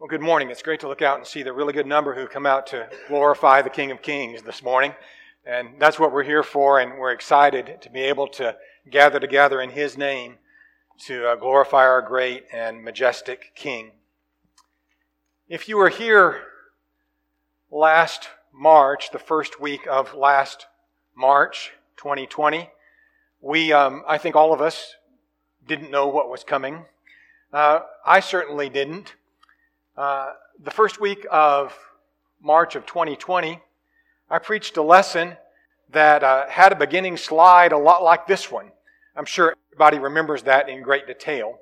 Well, good morning. It's great to look out and see the really good number who come out to glorify the King of Kings this morning. And that's what we're here for, and we're excited to be able to gather together in His name to glorify our great and majestic King. If you were here last March, the first week of last March 2020, I think all of us didn't know what was coming. I certainly didn't. The first week of March of 2020, I preached a lesson that had a beginning slide a lot like this one. I'm sure everybody remembers that in great detail.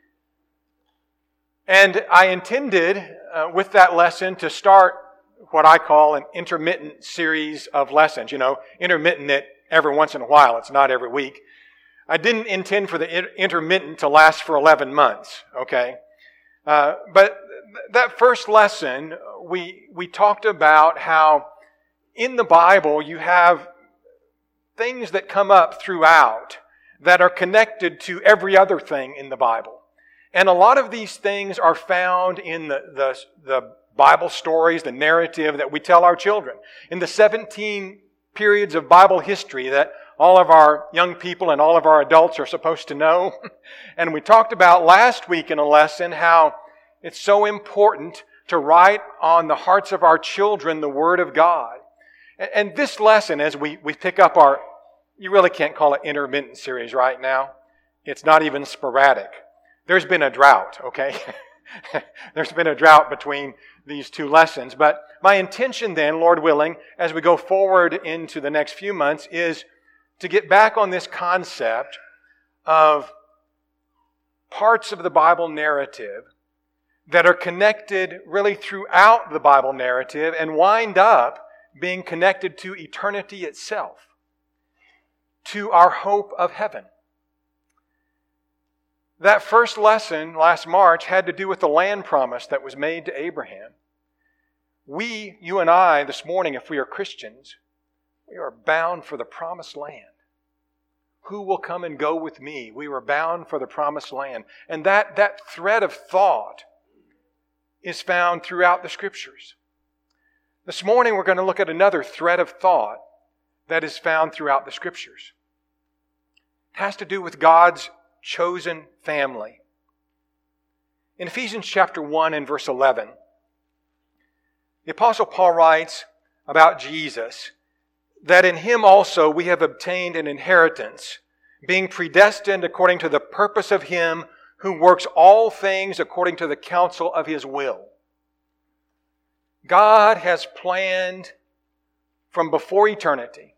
And I intended with that lesson to start what I call an intermittent series of lessons. You know, intermittent it every once in a while. It's not every week. I didn't intend for the intermittent to last for 11 months, okay? But that first lesson, we talked about how in the Bible you have things that come up throughout that are connected to every other thing in the Bible. And a lot of these things are found in the Bible stories, the narrative that we tell our children. In the 17 periods of Bible history that all of our young people and all of our adults are supposed to know. And we talked about last week in a lesson how it's so important to write on the hearts of our children the Word of God. And this lesson, as we pick up you really can't call it intermittent series right now. It's not even sporadic. There's been a drought, okay? There's been a drought between these two lessons. But my intention then, Lord willing, as we go forward into the next few months, is to get back on this concept of parts of the Bible narrative that are connected really throughout the Bible narrative and wind up being connected to eternity itself, to our hope of heaven. That first lesson last March had to do with the land promise that was made to Abraham. You and I, this morning, if we are Christians, we are bound for the promised land. Who will come and go with me? We were bound for the promised land. And that thread of thought is found throughout the Scriptures. This morning we're going to look at another thread of thought that is found throughout the Scriptures. It has to do with God's chosen family. In Ephesians chapter 1 and verse 11, the Apostle Paul writes about Jesus that in Him also we have obtained an inheritance, being predestined according to the purpose of Him who works all things according to the counsel of His will. God has planned from before eternity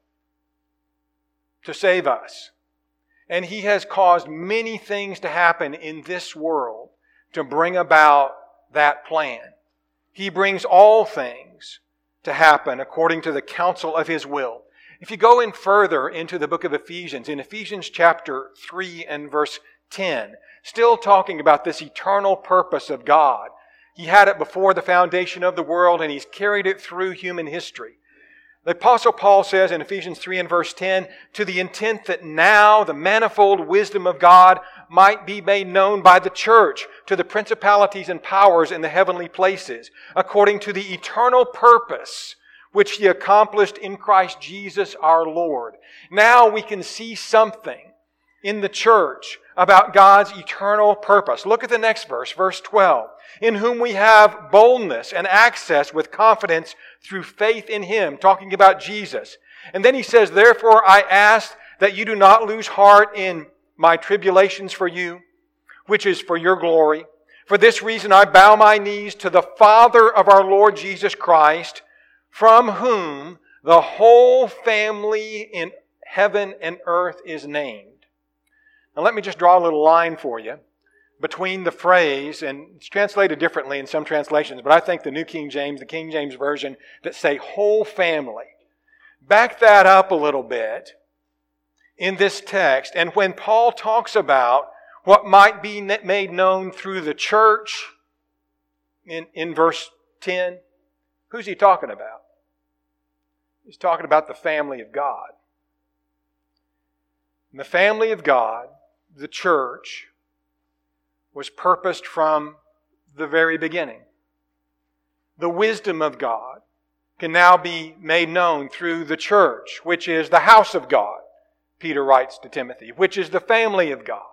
to save us. And He has caused many things to happen in this world to bring about that plan. He brings all things to happen according to the counsel of His will. If you go in further into the book of Ephesians, in Ephesians chapter 3 and verse 10, still talking about this eternal purpose of God. He had it before the foundation of the world, and He's carried it through human history. The Apostle Paul says in Ephesians 3 and verse 10, to the intent that now the manifold wisdom of God might be made known by the church to the principalities and powers in the heavenly places, according to the eternal purpose which He accomplished in Christ Jesus our Lord. Now we can see something in the church about God's eternal purpose. Look at the next verse, verse 12. In whom we have boldness and access with confidence through faith in Him, talking about Jesus. And then he says, therefore I ask that you do not lose heart in my tribulations for you, which is for your glory. For this reason I bow my knees to the Father of our Lord Jesus Christ, from whom the whole family in heaven and earth is named. Now let me just draw a little line for you between the phrase, and it's translated differently in some translations, but I think the New King James, the King James Version, that say whole family. Back that up a little bit in this text, and when Paul talks about what might be made known through the church in verse 10, who's he talking about? He's talking about the family of God. And the family of God, the church, was purposed from the very beginning. the wisdom of God can now be made known through the church, which is the house of God, Peter writes to Timothy, which is the family of God.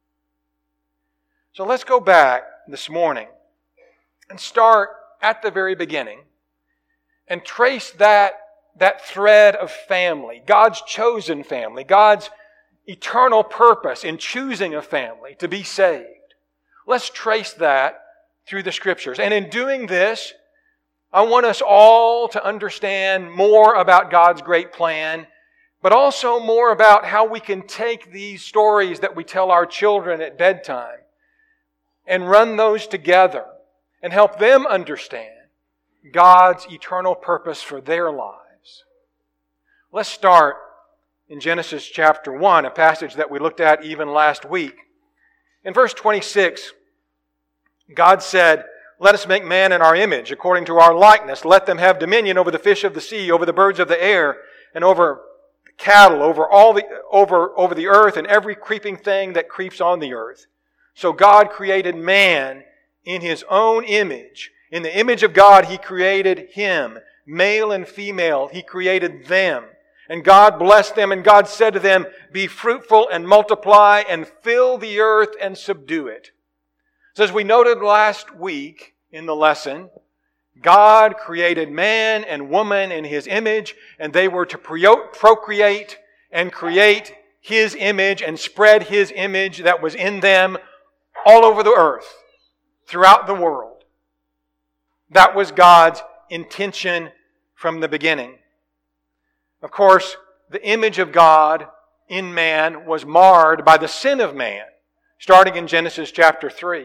So let's go back this morning and start at the very beginning and trace that thread of family, God's chosen family, God's eternal purpose in choosing a family to be saved. Let's trace that through the Scriptures. And in doing this, I want us all to understand more about God's great plan, but also more about how we can take these stories that we tell our children at bedtime and run those together and help them understand God's eternal purpose for their lives. Let's start in Genesis chapter 1, a passage that we looked at even last week. In verse 26, God said, "Let us make man in our image, according to our likeness. Let them have dominion over the fish of the sea, over the birds of the air, and over cattle, over the earth, and every creeping thing that creeps on the earth." So God created man in His own image. In the image of God, He created him. Male and female, He created them. And God blessed them, and God said to them, "Be fruitful and multiply, and fill the earth and subdue it." So as we noted last week in the lesson, God created man and woman in His image, and they were to procreate and create His image and spread His image that was in them all over the earth, throughout the world. That was God's intention from the beginning. Of course, the image of God in man was marred by the sin of man, starting in Genesis chapter 3.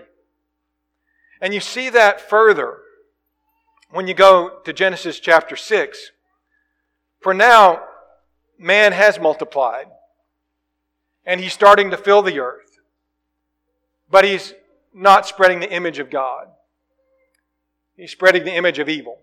And you see that further when you go to Genesis chapter 6. For now, man has multiplied, and he's starting to fill the earth. But he's not spreading the image of God. He's spreading the image of evil.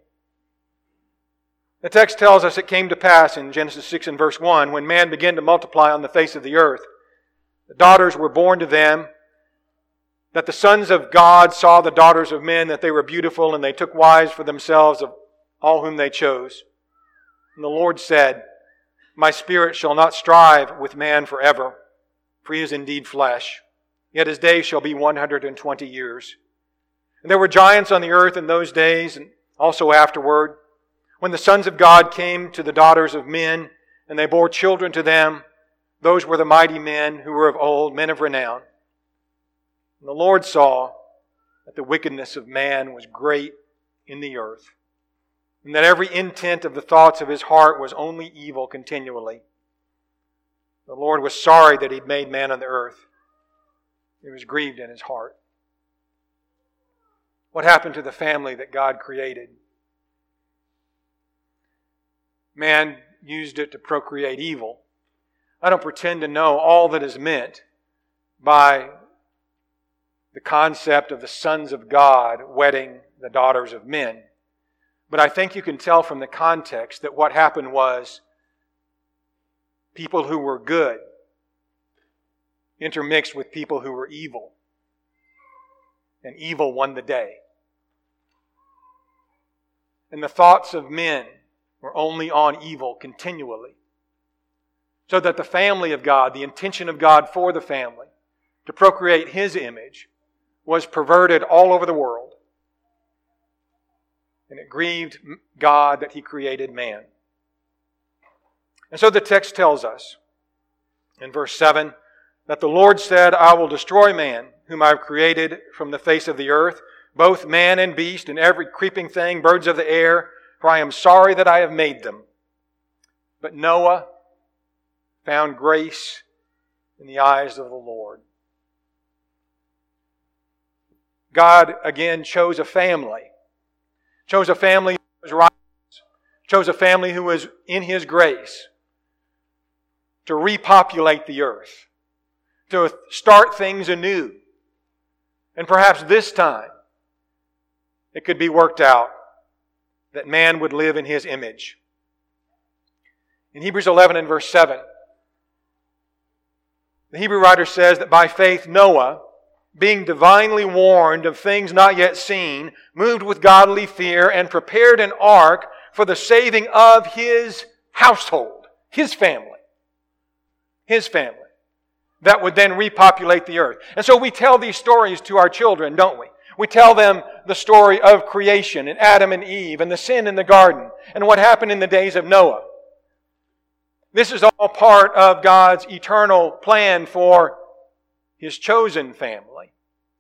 The text tells us it came to pass in Genesis 6 and verse 1, when man began to multiply on the face of the earth, the daughters were born to them, that the sons of God saw the daughters of men, that they were beautiful, and they took wives for themselves of all whom they chose. And the Lord said, "My spirit shall not strive with man forever, for he is indeed flesh. Yet his days shall be 120 years. And there were giants on the earth in those days, and also afterward, when the sons of God came to the daughters of men, and they bore children to them. Those were the mighty men who were of old, men of renown. And the Lord saw that the wickedness of man was great in the earth, and that every intent of the thoughts of his heart was only evil continually. The Lord was sorry that He'd made man on the earth. He was grieved in His heart." What happened to the family that God created? Man used it to procreate evil. I don't pretend to know all that is meant by the concept of the sons of God wedding the daughters of men. But I think you can tell from the context that what happened was people who were good intermixed with people who were evil. And evil won the day. And the thoughts of men were only on evil continually. So that the family of God, the intention of God for the family, to procreate His image, was perverted all over the world. And it grieved God that He created man. And so the text tells us in verse 7 that the Lord said, "I will destroy man, whom I have created from the face of the earth, both man and beast, and every creeping thing, birds of the air, for I am sorry that I have made them." But Noah found grace in the eyes of the Lord. God again chose a family. Chose a family who was righteous. Chose a family who was in His grace to repopulate the earth. To start things anew. And perhaps this time it could be worked out that man would live in His image. In Hebrews 11 and verse 7, the Hebrew writer says that by faith Noah, being divinely warned of things not yet seen, moved with godly fear, and prepared an ark for the saving of His household, His family. His family. That would then repopulate the earth. And so we tell these stories to our children, don't we? We tell them the story of creation and Adam and Eve and the sin in the garden and what happened in the days of Noah. This is all part of God's eternal plan for His chosen family.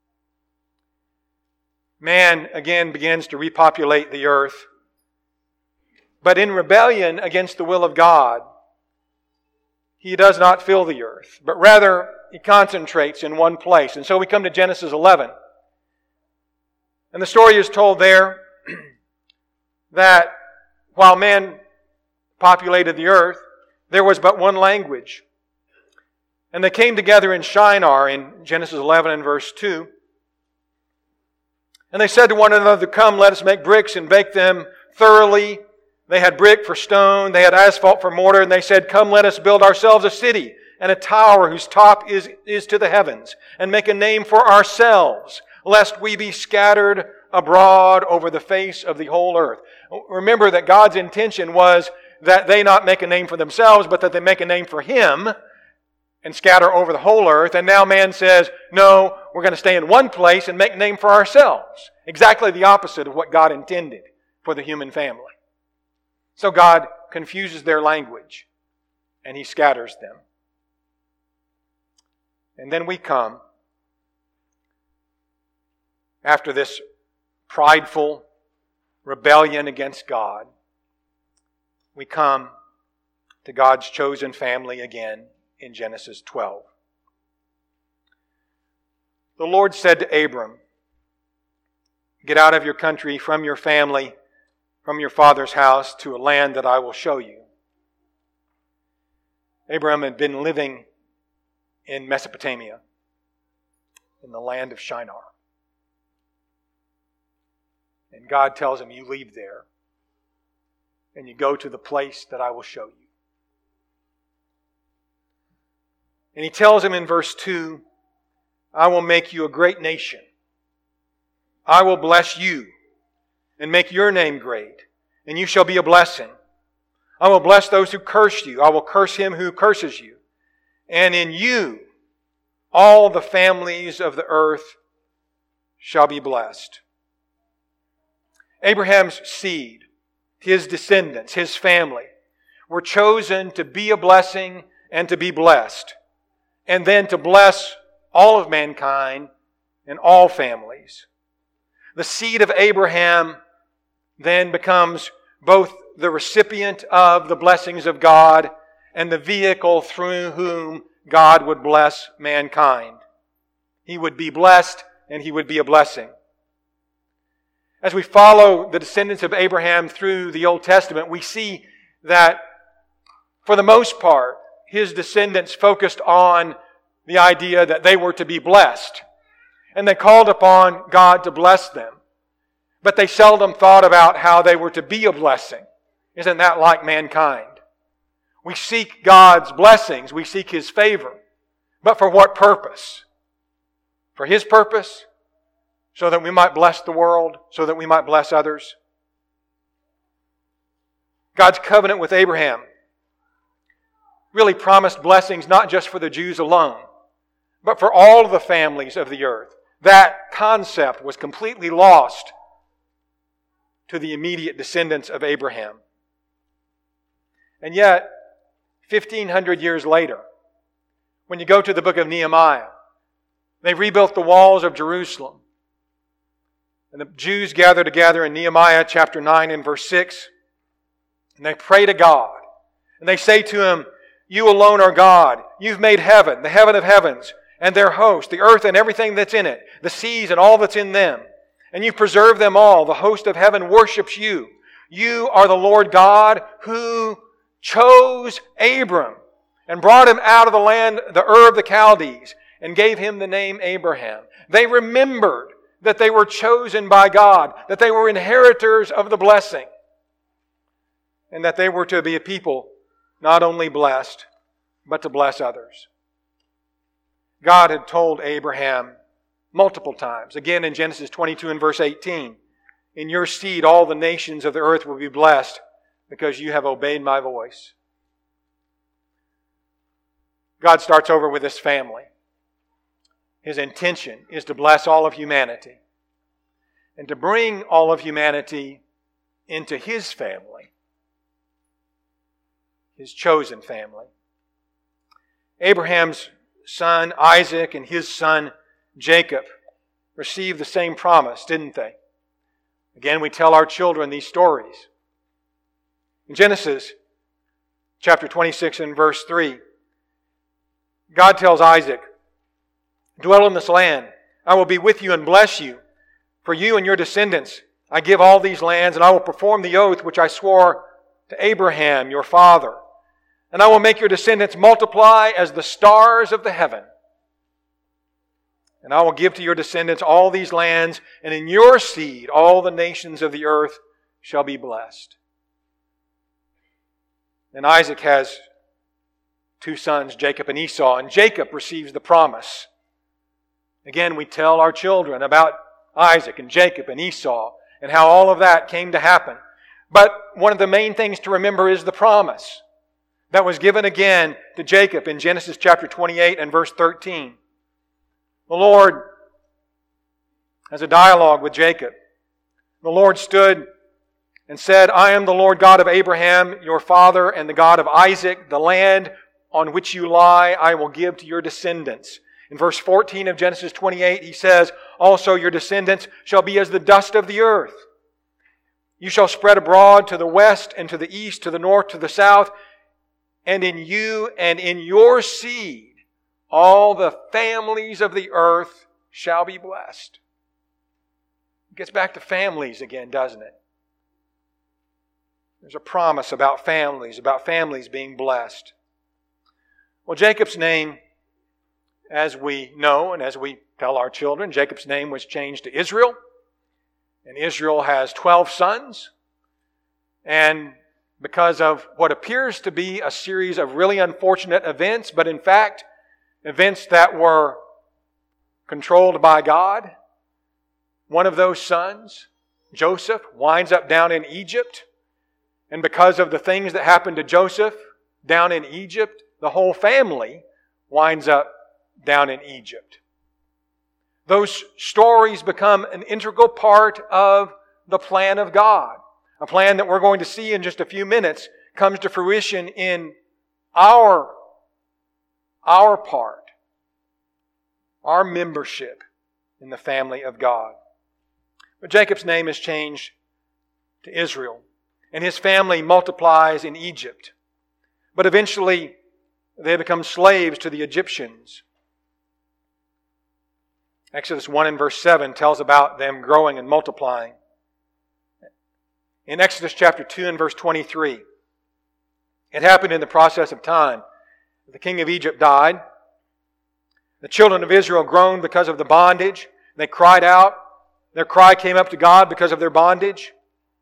Man again begins to repopulate the earth, but in rebellion against the will of God, he does not fill the earth, but rather he concentrates in one place. And so we come to Genesis 11. And the story is told there that while man populated the earth, there was but one language. And they came together in Shinar in Genesis 11 and verse 2. And they said to one another, "Come, let us make bricks and bake them thoroughly." They had brick for stone, they had asphalt for mortar, and they said, "Come, let us build ourselves a city and a tower whose top is to the heavens, and make a name for ourselves, lest we be scattered abroad over the face of the whole earth." Remember that God's intention was that they not make a name for themselves, but that they make a name for Him and scatter over the whole earth. And now man says, no, we're going to stay in one place and make a name for ourselves. Exactly the opposite of what God intended for the human family. So God confuses their language and He scatters them. And then we come, after this prideful rebellion against God, we come to God's chosen family again in Genesis 12. The Lord said to Abram, "Get out of your country, from your family, from your father's house, to a land that I will show you." Abram had been living in Mesopotamia, in the land of Shinar. And God tells him, you leave there and you go to the place that I will show you. And He tells him in verse 2, "I will make you a great nation. I will bless you and make your name great, and you shall be a blessing. I will bless those who curse you. I will curse him who curses you. And in you all the families of the earth shall be blessed." Abraham's seed, his descendants, his family, were chosen to be a blessing and to be blessed, and then to bless all of mankind and all families. The seed of Abraham then becomes both the recipient of the blessings of God and the vehicle through whom God would bless mankind. He would be blessed and he would be a blessing. As we follow the descendants of Abraham through the Old Testament, we see that for the most part, his descendants focused on the idea that they were to be blessed. And they called upon God to bless them. But they seldom thought about how they were to be a blessing. Isn't that like mankind? We seek God's blessings. We seek His favor. But for what purpose? For His purpose? So that we might bless the world? So that we might bless others? God's covenant with Abraham really promised blessings not just for the Jews alone, but for all of the families of the earth. That concept was completely lost to the immediate descendants of Abraham. And yet, 1,500 years later, when you go to the book of Nehemiah, they rebuilt the walls of Jerusalem. And the Jews gather together in Nehemiah chapter 9 and verse 6, and they pray to God. And they say to Him, "You alone are God. You've made heaven, the heaven of heavens, and their host, the earth and everything that's in it, the seas and all that's in them. And you preserve them all. The host of heaven worships you. You are the Lord God who chose Abram and brought him out of the land, the Ur of the Chaldees, and gave him the name Abraham." They remembered that they were chosen by God, that they were inheritors of the blessing, and that they were to be a people not only blessed, but to bless others. God had told Abraham multiple times. Again in Genesis 22 and verse 18. In your seed all the nations of the earth will be blessed because you have obeyed my voice. God starts over with His family. His intention is to bless all of humanity and to bring all of humanity into His family, His chosen family. Abraham's son Isaac and his son Jacob received the same promise, didn't they? Again, we tell our children these stories. In Genesis chapter 26 and verse 3, God tells Isaac, dwell in this land. I will be with you and bless you. For you and your descendants, I give all these lands, and I will perform the oath which I swore to Abraham, your father. And I will make your descendants multiply as the stars of the heaven. And I will give to your descendants all these lands, and in your seed all the nations of the earth shall be blessed. And Isaac has two sons, Jacob and Esau, and Jacob receives the promise. Again, we tell our children about Isaac and Jacob and Esau and how all of that came to happen. But one of the main things to remember is the promise that was given again to Jacob in Genesis chapter 28 and verse 13. The Lord has a dialogue with Jacob. The Lord stood and said, I am the Lord God of Abraham, your father, and the God of Isaac. The land on which you lie, I will give to your descendants. In verse 14 of Genesis 28, He says, also your descendants shall be as the dust of the earth. You shall spread abroad to the west and to the east, to the north, to the south, and in you and in your seed all the families of the earth shall be blessed. It gets back to families again, doesn't it? There's a promise about families being blessed. Well, Jacob's name, as we know and as we tell our children, Jacob's name was changed to Israel. And Israel has 12 sons. And because of what appears to be a series of really unfortunate events, but in fact, events that were controlled by God, one of those sons, Joseph, winds up down in Egypt. And because of the things that happened to Joseph down in Egypt, the whole family winds up down in Egypt. Those stories become an integral part of the plan of God. A plan that we're going to see in just a few minutes comes to fruition in our part, our membership in the family of God. But Jacob's name is changed to Israel, and his family multiplies in Egypt. But eventually, they become slaves to the Egyptians. Exodus 1 and verse 7 tells about them growing and multiplying. In Exodus chapter 2 and verse 23, it happened in the process of time. The king of Egypt died. The children of Israel groaned because of the bondage. They cried out. Their cry came up to God because of their bondage.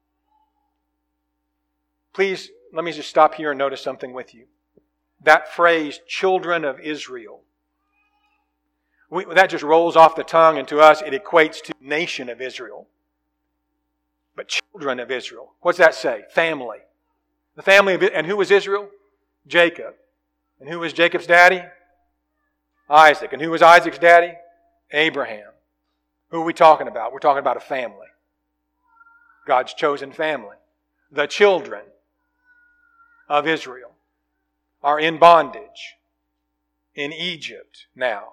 Please, let me just stop here and notice something with you. That phrase, children of Israel, that just rolls off the tongue, and to us it equates to nation of Israel. But children of Israel, what's that say? Family. The family of, and who was Israel? Jacob. And who was Jacob's daddy? Isaac. And who was Isaac's daddy? Abraham. Who are we talking about? We're talking about a family. God's chosen family. The children of Israel are in bondage in Egypt now.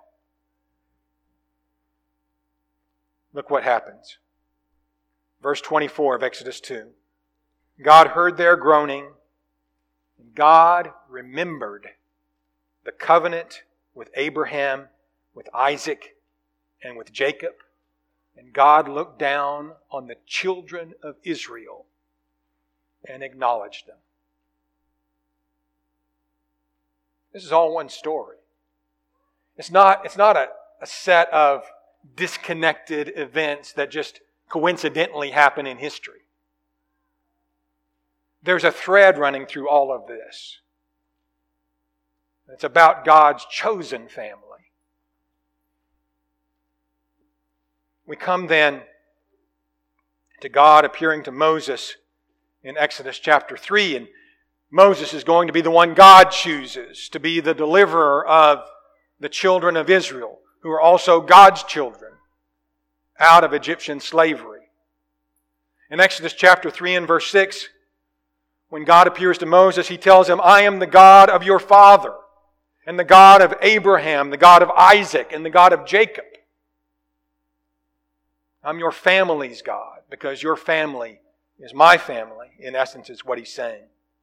Look what happens. Verse 24 of Exodus 2. God heard their groaning. God remembered the covenant with Abraham, with Isaac, and with Jacob. And God looked down on the children of Israel and acknowledged them. This is all one story. It's not a set of disconnected events that just coincidentally happen in history. There's a thread running through all of this. It's about God's chosen family. We come then to God appearing to Moses in Exodus chapter 3. And Moses is going to be the one God chooses to be the deliverer of the children of Israel, who are also God's children, out of Egyptian slavery. In Exodus chapter 3 and verse 6, when God appears to Moses, He tells him, I am the God of your father, and the God of Abraham, the God of Isaac, and the God of Jacob. I'm your family's God, because your family is my family, in essence, is what He's saying.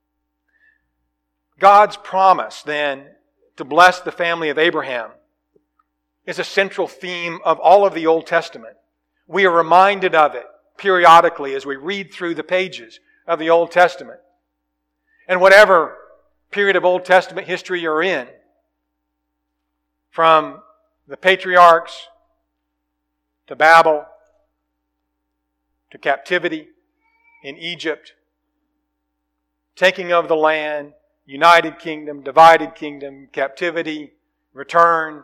God's promise, then, to bless the family of Abraham is a central theme of all of the Old Testament. We are reminded of it periodically as we read through the pages of the Old Testament. And whatever period of Old Testament history you're in, from the patriarchs to Babel to captivity in Egypt, taking of the land, united kingdom, divided kingdom, captivity, return.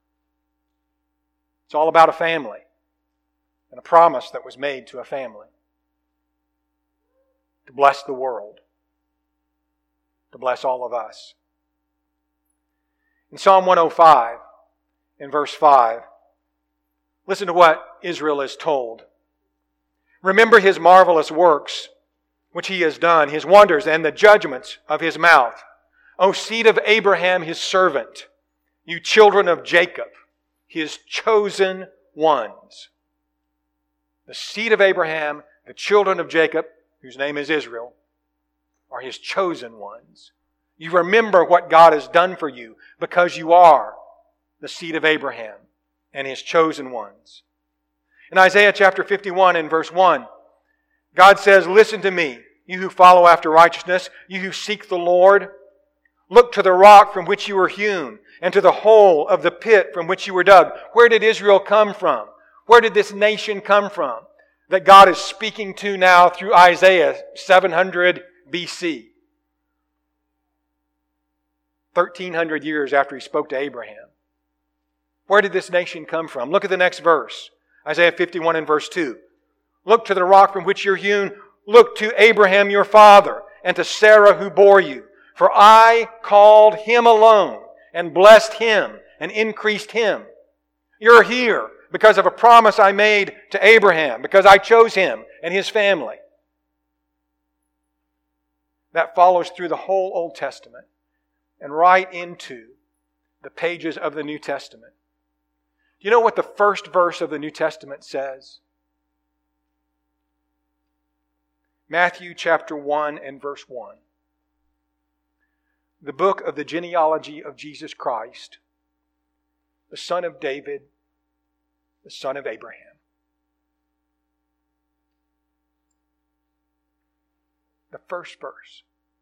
It's all about a family and a promise that was made to a family to bless the world, to bless all of us. In Psalm 105, in verse 5, listen to what Israel is told. Remember His marvelous works, which He has done, His wonders and the judgments of His mouth. O seed of Abraham, His servant, you children of Jacob, His chosen ones. The seed of Abraham, the children of Jacob, whose name is Israel, are His chosen ones. You remember what God has done for you because you are the seed of Abraham and His chosen ones. In Isaiah chapter 51 and verse 1, God says, listen to me, you who follow after righteousness, you who seek the Lord. Look to the rock from which you were hewn, and to the hole of the pit from which you were dug. Where did Israel come from? Where did this nation come from that God is speaking to now through Isaiah 700 BC? 1,300 years after He spoke to Abraham. Where did this nation come from? Look at the next verse. Isaiah 51 and verse 2. Look to the rock from which you're hewn. Look to Abraham your father, and to Sarah who bore you. For I called him alone, and blessed him, and increased him. You're here because of a promise I made to Abraham, because I chose him and his family. That follows through the whole Old Testament and right into the pages of the New Testament. Do you know what the first verse of the New Testament says? Matthew chapter 1 and verse 1. The book of the genealogy of Jesus Christ, the son of David, the son of Abraham. The first verse.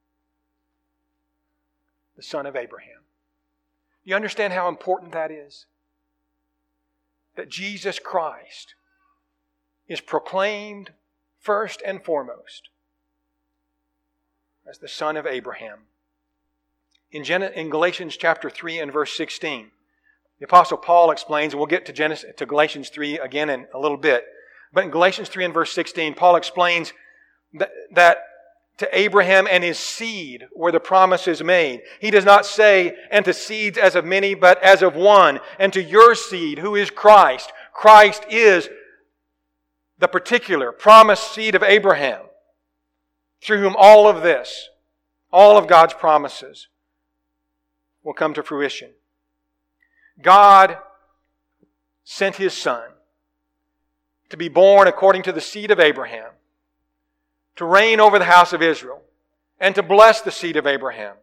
The son of Abraham. Do you understand how important that is? That Jesus Christ is proclaimed first and foremost as the son of Abraham. In Galatians chapter 3 and verse 16, the Apostle Paul explains, and we'll get to Galatians 3 again in a little bit, but in Galatians 3 and verse 16, Paul explains that to Abraham and his seed were the promises made. He does not say, and to seeds as of many, but as of one, and to your seed, who is Christ. Christ is the particular promised seed of Abraham, through whom all of this, all of God's promises, will come to fruition. God sent His Son to be born according to the seed of Abraham, to reign over the house of Israel, and to bless the seed of Abraham.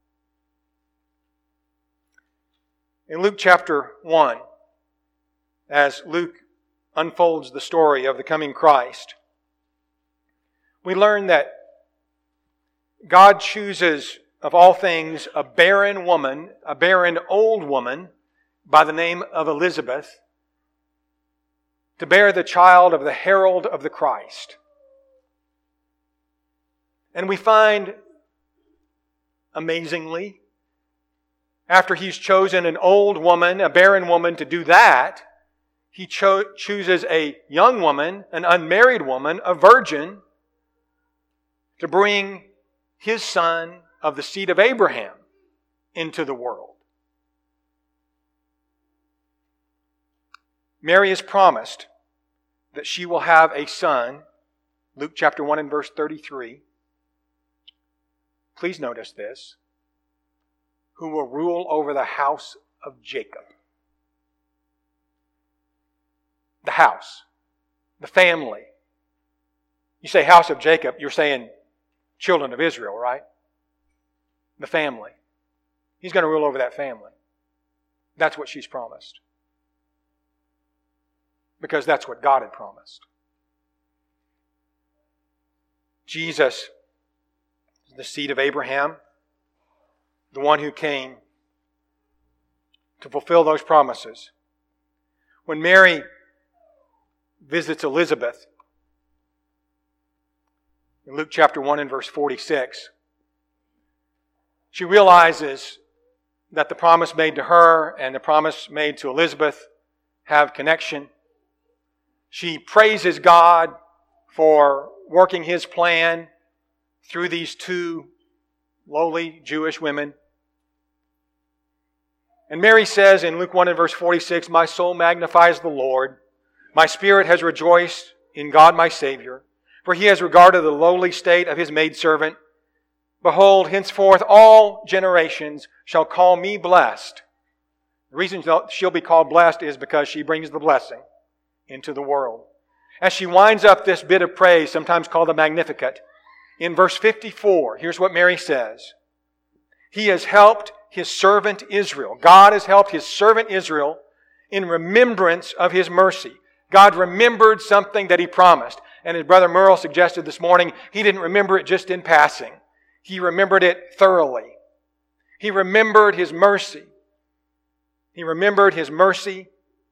In Luke chapter 1, as Luke unfolds the story of the coming Christ, we learn that God chooses, of all things, a barren woman, a barren old woman by the name of Elizabeth, to bear the child of the herald of the Christ. And we find, amazingly, after He's chosen an old woman, a barren woman, to do that, He chooses a young woman, an unmarried woman, a virgin, to bring His Son of the seed of Abraham into the world. Mary is promised that she will have a son, Luke chapter 1 and verse 33. Please notice this. Who will rule over the house of Jacob. The house. The family. You say house of Jacob, you're saying children of Israel, right? The family. He's going to rule over that family. That's what she's promised. Because that's what God had promised. Jesus, the seed of Abraham, the one who came to fulfill those promises. When Mary visits Elizabeth, in Luke chapter 1 and verse 46, she realizes that the promise made to her and the promise made to Elizabeth have connection. She praises God for working His plan through these two lowly Jewish women. And Mary says in Luke 1 and verse 46, "My soul magnifies the Lord. My spirit has rejoiced in God my Savior, for He has regarded the lowly state of His maidservant. Behold, henceforth all generations shall call me blessed." The reason she'll be called blessed is because she brings the blessing into the world. As she winds up this bit of praise, sometimes called the Magnificat, in verse 54, here's what Mary says. He has helped His servant Israel. God has helped His servant Israel in remembrance of His mercy. God remembered something that He promised. And as Brother Merle suggested this morning, He didn't remember it just in passing. He remembered it thoroughly. He remembered His mercy. He remembered His mercy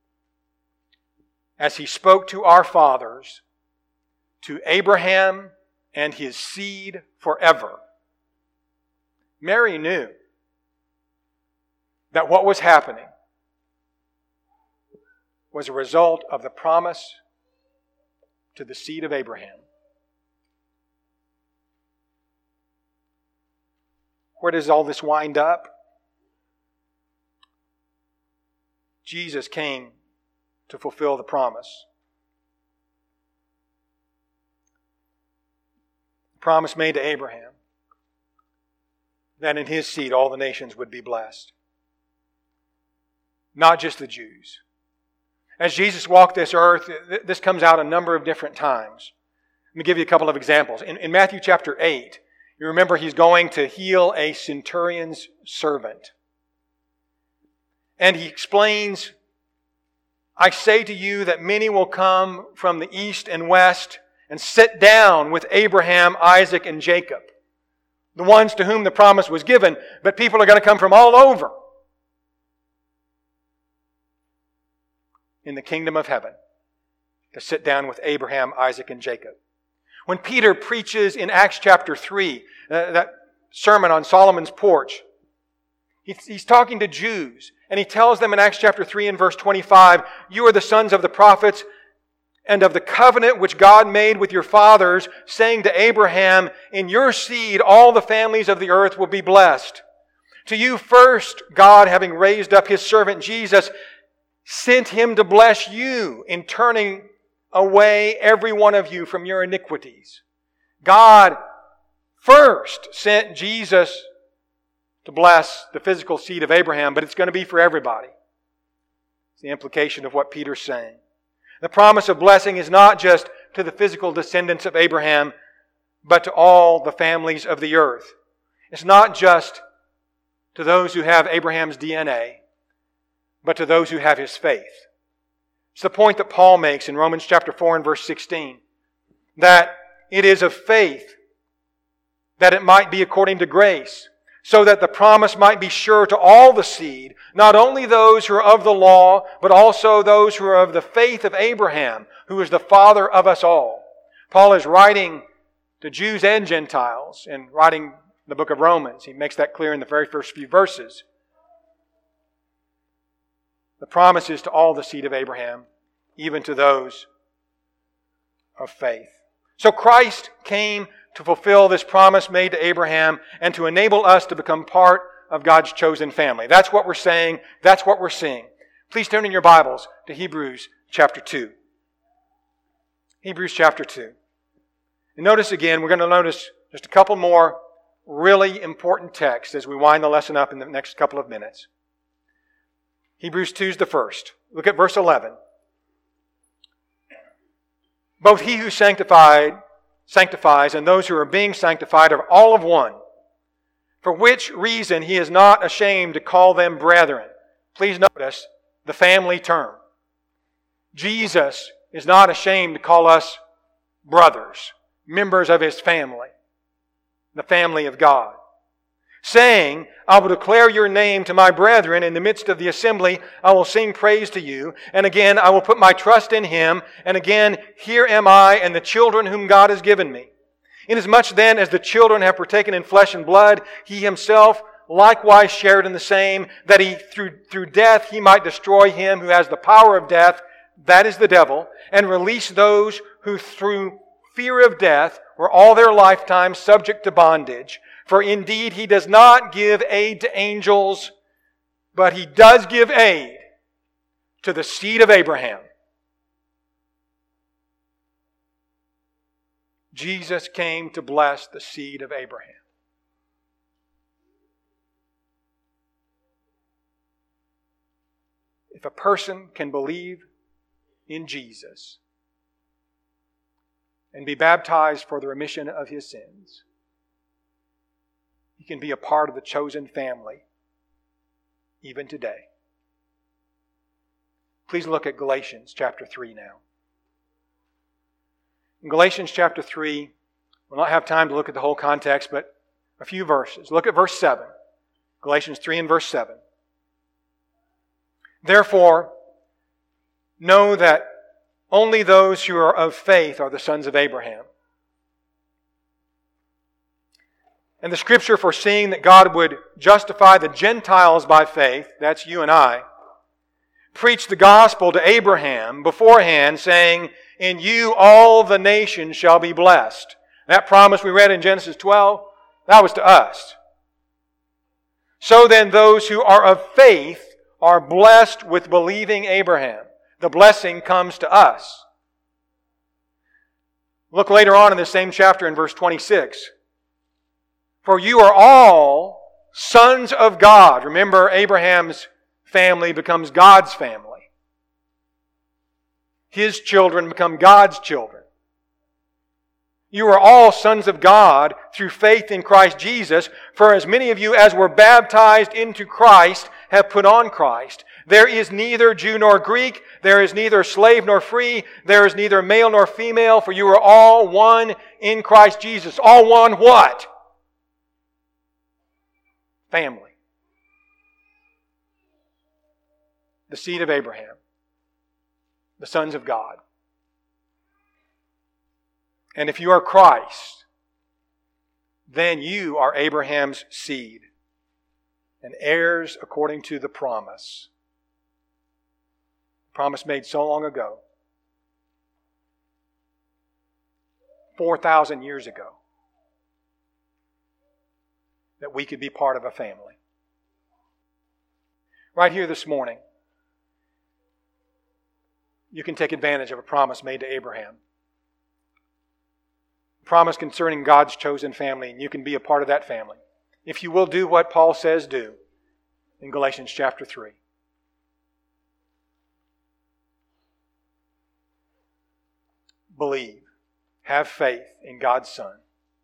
as He spoke to our fathers, to Abraham and his seed forever. Mary knew that what was happening was a result of the promise to the seed of Abraham. Where does all this wind up? Jesus came to fulfill the promise. The promise made to Abraham that in his seed all the nations would be blessed. Not just the Jews. As Jesus walked this earth, this comes out a number of different times. Let me give you a couple of examples. In Matthew chapter 8, you remember He's going to heal a centurion's servant. And He explains, "I say to you that many will come from the east and west and sit down with Abraham, Isaac, and Jacob, the ones to whom the promise was given, but people are going to come from all over in the kingdom of heaven to sit down with Abraham, Isaac, and Jacob." When Peter preaches in Acts chapter 3, that sermon on Solomon's porch, he's talking to Jews, and he tells them in Acts chapter 3 and verse 25, "You are the sons of the prophets and of the covenant which God made with your fathers, saying to Abraham, in your seed all the families of the earth will be blessed. To you first, God, having raised up His servant Jesus, sent Him to bless you in turning away every one of you from your iniquities." God first sent Jesus to bless the physical seed of Abraham, but it's going to be for everybody. It's the implication of what Peter's saying. The promise of blessing is not just to the physical descendants of Abraham, but to all the families of the earth. It's not just to those who have Abraham's DNA, but to those who have his faith. It's the point that Paul makes in Romans chapter 4 and verse 16, that it is of faith that it might be according to grace, so that the promise might be sure to all the seed, not only those who are of the law, but also those who are of the faith of Abraham, who is the father of us all. Paul is writing to Jews and Gentiles in writing the book of Romans. He makes that clear in the very first few verses. The promise is to all the seed of Abraham. even to those of faith. So Christ came to fulfill this promise made to Abraham and to enable us to become part of God's chosen family. That's what we're saying. That's what we're seeing. Please turn in your Bibles to Hebrews chapter 2. Hebrews chapter 2. And notice again, we're going to notice just a couple more really important texts as we wind the lesson up in the next couple of minutes. Hebrews 2 is the first. Look at verse 11. Both he who sanctifies and those who are being sanctified are all of one, for which reason he is not ashamed to call them brethren. Please notice the family term. Jesus is not ashamed to call us brothers, members of His family, the family of God. Saying, I will declare your name to my brethren in the midst of the assembly. I will sing praise to you. And again, I will put my trust in Him. And again, here am I and the children whom God has given me. Inasmuch then as the children have partaken in flesh and blood, He Himself likewise shared in the same, that He through death He might destroy him who has the power of death, that is the devil, and release those who through fear of death were all their lifetime subject to bondage. For indeed He does not give aid to angels, but He does give aid to the seed of Abraham. Jesus came to bless the seed of Abraham. If a person can believe in Jesus and be baptized for the remission of his sins, he can be a part of the chosen family even today. Please look at Galatians chapter 3 now. In Galatians chapter 3, we'll not have time to look at the whole context, but a few verses. Look at verse 7. Galatians 3 and verse 7. Therefore, know that only those who are of faith are the sons of Abraham. And the Scripture, foreseeing that God would justify the Gentiles by faith, that's you and I, preached the gospel to Abraham beforehand, saying, in you all the nations shall be blessed. That promise we read in Genesis 12, that was to us. So then those who are of faith are blessed with believing Abraham. The blessing comes to us. Look later on in the same chapter in verse 26. For you are all sons of God. Remember, Abraham's family becomes God's family. His children become God's children. You are all sons of God through faith in Christ Jesus. For as many of you as were baptized into Christ have put on Christ. There is neither Jew nor Greek. There is neither slave nor free. There is neither male nor female. For you are all one in Christ Jesus. All one what? Family. The seed of Abraham. The sons of God. And if you are Christ, then you are Abraham's seed and heirs according to the promise. Promise made so long ago. 4,000 years ago. That we could be part of a family. Right here this morning, you can take advantage of a promise made to Abraham. A promise concerning God's chosen family, and you can be a part of that family. If you will do what Paul says do in Galatians chapter 3. Believe. Have faith in God's Son.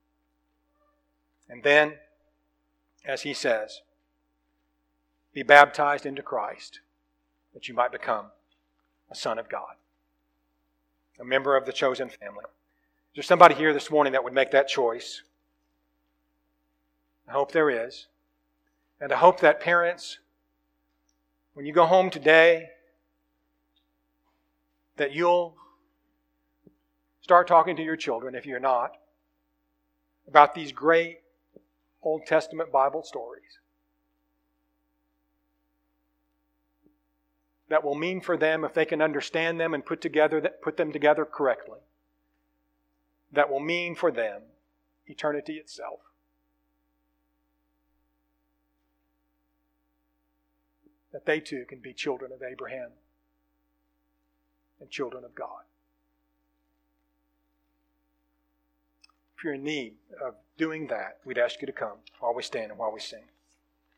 And then, as he says, be baptized into Christ that you might become a son of God, a member of the chosen family. Is there somebody here this morning that would make that choice? I hope there is. And I hope that parents, when you go home today, that you'll start talking to your children, if you're not, about these great Old Testament Bible stories. that will mean for them, if they can understand them and put them together correctly, that will mean for them eternity itself. That they too can be children of Abraham and children of God. If you're in need of doing that, we'd ask you to come while we stand and while we sing.